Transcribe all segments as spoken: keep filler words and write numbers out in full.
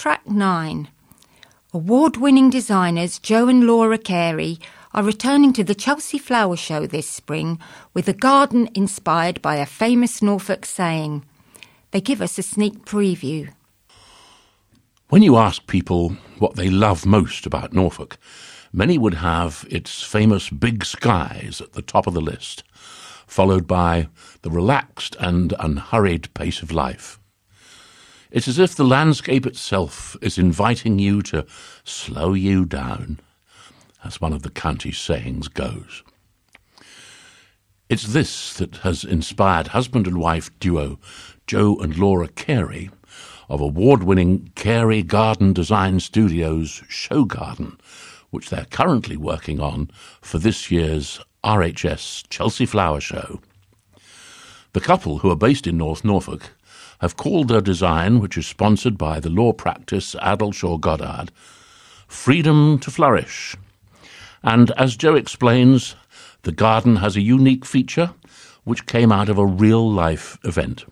Track nine. Award-winning designers Joe and Laura Carey are returning to the Chelsea Flower Show this spring with a garden inspired by a famous Norfolk saying. They give us a sneak preview. When you ask people what they love most about Norfolk, many would have its famous big skies at the top of the list, followed by the relaxed and unhurried pace of life. It's as if the landscape itself is inviting you to slow you down, as one of the county's sayings goes. It's this that has inspired husband and wife duo Joe and Laura Carey of award-winning Carey Garden Design Studios Show Garden, which they're currently working on for this year's R H S Chelsea Flower Show. The couple, who are based in North Norfolk, have called their design, which is sponsored by the law practice Adelshaw Goddard, Freedom to Flourish. And as Joe explains, the garden has a unique feature which came out of a real-life event.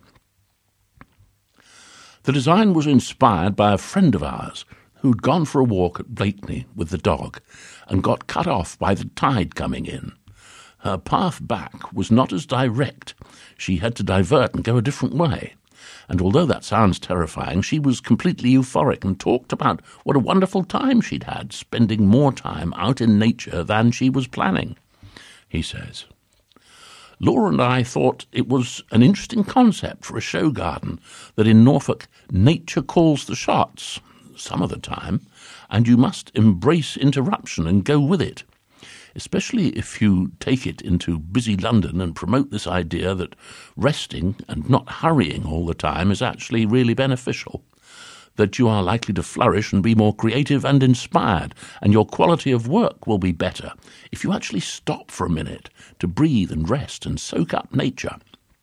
The design was inspired by a friend of ours who'd gone for a walk at Blakeney with the dog and got cut off by the tide coming in. Her path back was not as direct. She had to divert and go a different way. And although that sounds terrifying, she was completely euphoric and talked about what a wonderful time she'd had, spending more time out in nature than she was planning, he says. Laura and I thought it was an interesting concept for a show garden, that in Norfolk, nature calls the shots, some of the time, and you must embrace interruption and go with it, especially if you take it into busy London and promote this idea that resting and not hurrying all the time is actually really beneficial, that you are likely to flourish and be more creative and inspired, and your quality of work will be better if you actually stop for a minute to breathe and rest and soak up nature.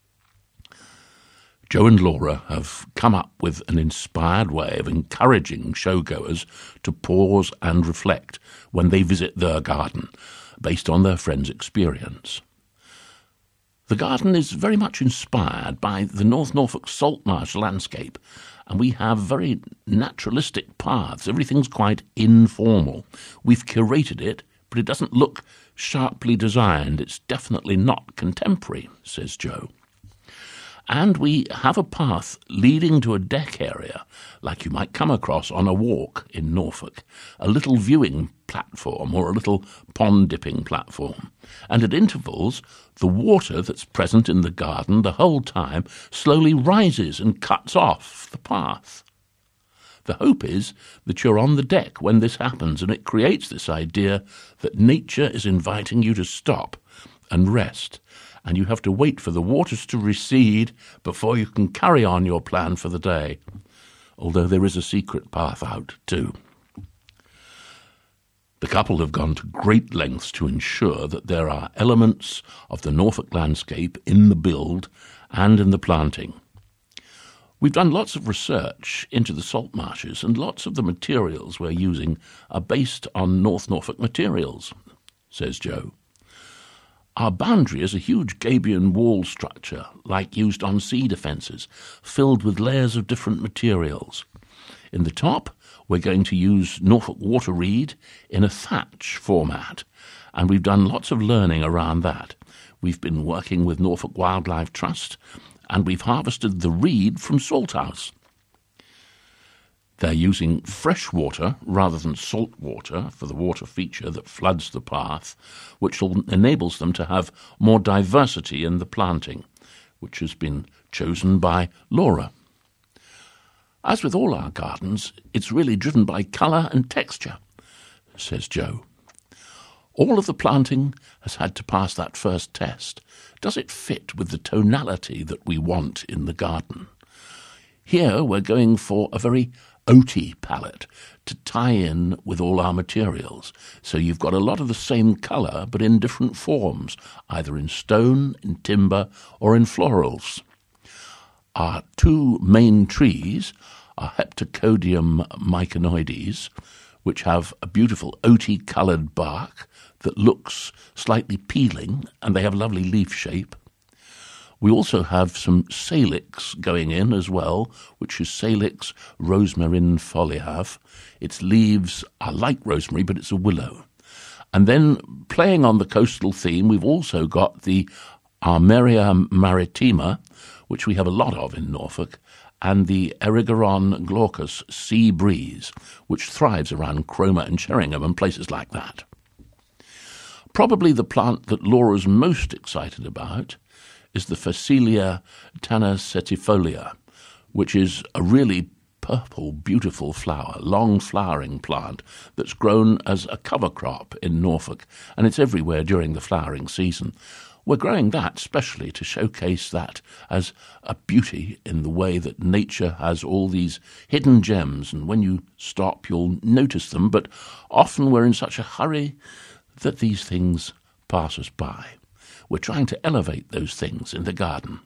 Joe and Laura have come up with an inspired way of encouraging showgoers to pause and reflect when they visit their garden, based on their friend's experience. The garden is very much inspired by the North Norfolk salt marsh landscape, and we have very naturalistic paths. Everything's quite informal. We've curated it, but it doesn't look sharply designed. It's definitely not contemporary, says Joe. And we have a path leading to a deck area, like you might come across on a walk in Norfolk, a little viewing platform or a little pond-dipping platform. And at intervals, the water that's present in the garden the whole time slowly rises and cuts off the path. The hope is that you're on the deck when this happens, and it creates this idea that nature is inviting you to stop and rest, and you have to wait for the waters to recede before you can carry on your plan for the day, although there is a secret path out too. The couple have gone to great lengths to ensure that there are elements of the Norfolk landscape in the build and in the planting. We've done lots of research into the salt marshes, and lots of the materials we're using are based on North Norfolk materials, says Joe. Our boundary is a huge gabion wall structure, like used on sea defences, filled with layers of different materials. In the top, we're going to use Norfolk water reed in a thatch format, and we've done lots of learning around that. We've been working with Norfolk Wildlife Trust, and we've harvested the reed from Salthouse. They're using fresh water rather than salt water for the water feature that floods the path, which enables them to have more diversity in the planting, which has been chosen by Laura. As with all our gardens, it's really driven by colour and texture, says Joe. All of the planting has had to pass that first test. Does it fit with the tonality that we want in the garden? Here we're going for a very oaty palette to tie in with all our materials. So you've got a lot of the same colour, but in different forms, either in stone, in timber, or in florals. Our two main trees are Heptacodium myconoides, which have a beautiful oaty coloured bark that looks slightly peeling, and they have a lovely leaf shape. We also have some salix going in as well, which is Salix rosmarin foliave. Its leaves are like rosemary, but it's a willow. And then, playing on the coastal theme, we've also got the Armeria maritima, which we have a lot of in Norfolk, and the Erigeron glaucus sea breeze, which thrives around Cromer and Sheringham and places like that. Probably the plant that Laura's most excited about is the Phacelia tanacetifolia, which is a really purple, beautiful flower, long flowering plant that's grown as a cover crop in Norfolk, and it's everywhere during the flowering season. We're growing that specially to showcase that as a beauty in the way that nature has all these hidden gems, and when you stop you'll notice them, but often we're in such a hurry that these things pass us by. We're trying to elevate those things in the garden.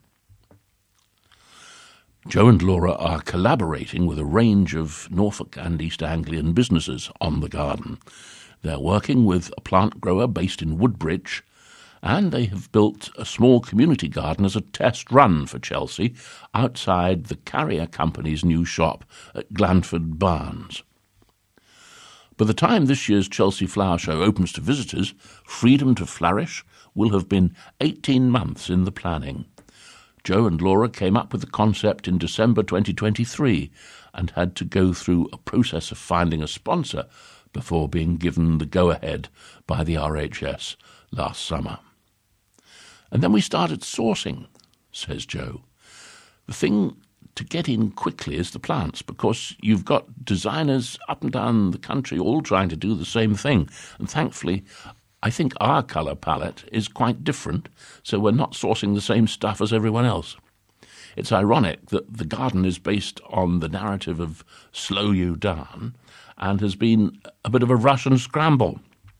Joe and Laura are collaborating with a range of Norfolk and East Anglian businesses on the garden. They're working with a plant grower based in Woodbridge, and they have built a small community garden as a test run for Chelsea outside the Carrier Company's new shop at Glanford Barnes. By the time this year's Chelsea Flower Show opens to visitors, Freedom to Flourish will have been eighteen months in the planning. Joe and Laura came up with the concept in December twenty twenty-three and had to go through a process of finding a sponsor before being given the go-ahead by the R H S last summer. And then we started sourcing, says Joe. The thing to get in quickly is the plants, because you've got designers up and down the country all trying to do the same thing. And thankfully, I think our colour palette is quite different, so we're not sourcing the same stuff as everyone else. It's ironic that the garden is based on the narrative of Slow You Down and has been a bit of a rush and scramble.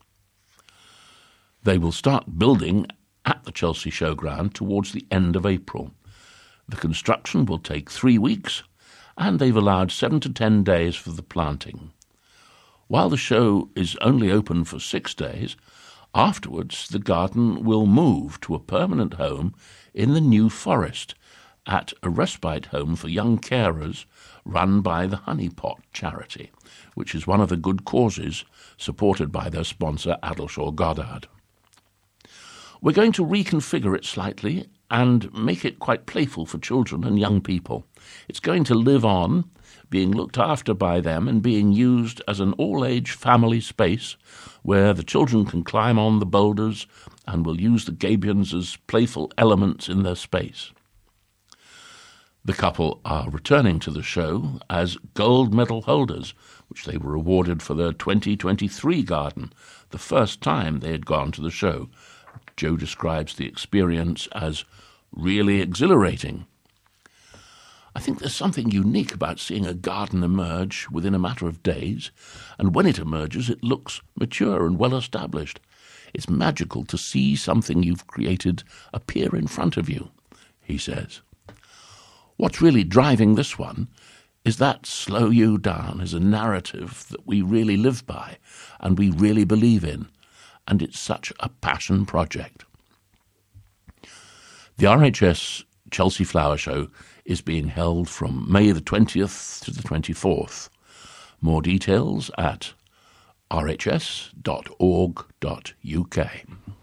They will start building at the Chelsea Showground towards the end of April. The construction will take three weeks, and they've allowed seven to ten days for the planting. While the show is only open for six days, afterwards the garden will move to a permanent home in the New Forest at a respite home for young carers run by the Honeypot charity, which is one of the good causes supported by their sponsor Addleshaw Goddard. We're going to reconfigure it slightly and make it quite playful for children and young people. It's going to live on, being looked after by them and being used as an all-age family space where the children can climb on the boulders and will use the gabions as playful elements in their space. The couple are returning to the show as gold medal holders, which they were awarded for their twenty twenty-three garden, the first time they had gone to the show. Joe describes the experience as really exhilarating. I think there's something unique about seeing a garden emerge within a matter of days, and when it emerges it looks mature and well established. It's magical to see something you've created appear in front of you, he says. What's really driving this one is that Slow You Down is a narrative that we really live by and we really believe in, and it's such a passion project. The R H S Chelsea Flower Show is being held from May the twentieth to the twenty-fourth. More details at r h s dot org dot u k.